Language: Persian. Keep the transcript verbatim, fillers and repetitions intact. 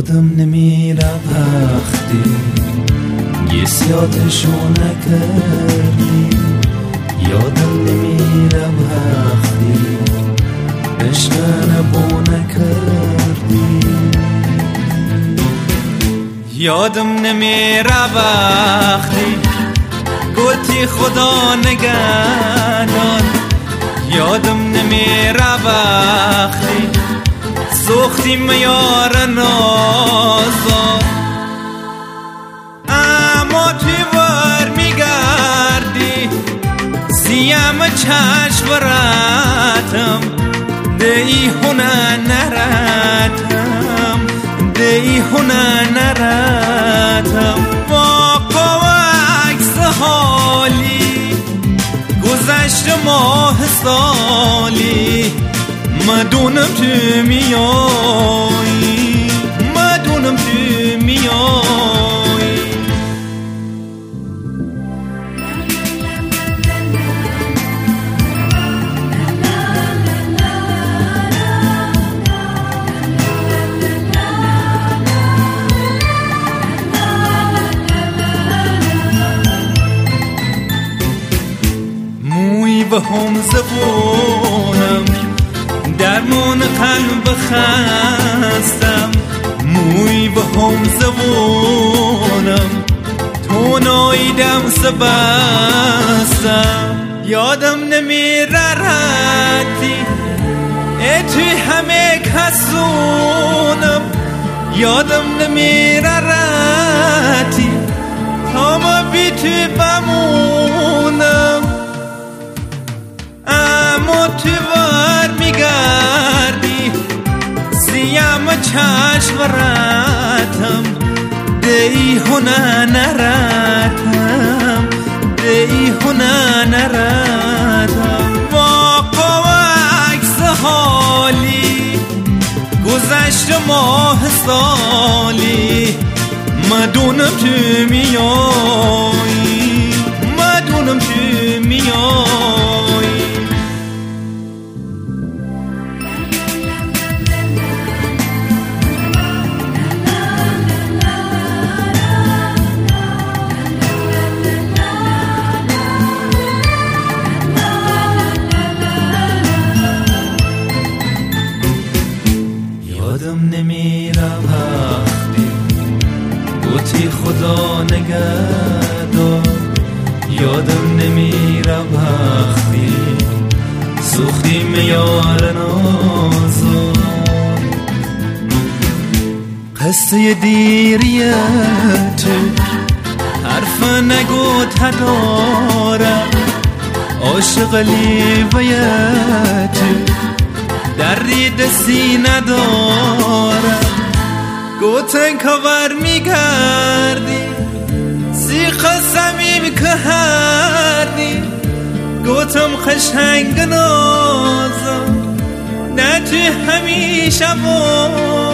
یادم نمیره وقتی یادشو نکردی، یادم نمیره وقتی عشق نبو نکردی، یادم نمیره وقتی گفتی خدا نگهدار، یادم نمیره وقتی سوختی میار نازار، اما توی ور میگردی سیم چشم راتم، دی هنر نراتم، دی هنر نراتم، با عکس حالی گذشت ماه سالی، مدونم تو میایی، مدونم تو میایی. موی به هم زبونم درمون قلب خستم، موی به هم زبونم تو نایدم سبستم، یادم نمیره رتی ای توی همه کسونم، یادم نمیره رتی تا ما بی توی بمونم، اما توی ور میگردی سیم چشم راتم، دی هنر نراتم، دی هنر نراتم، با عکس حالی گذشت ماه سالی، مدونم تو میایی، مدونم تو میایی. یادم نمیره وقتی گفتی خدا نگهدار، یادم نمیره وقتی سوختی میار نازار، قصه دیریت حرف نگوت دارم، عاشق لیویت دردی دستی ندارم، گوتن کور میگردی سیخ سمیم که هردی، گوتم خشنگ نازم نه توی همیشه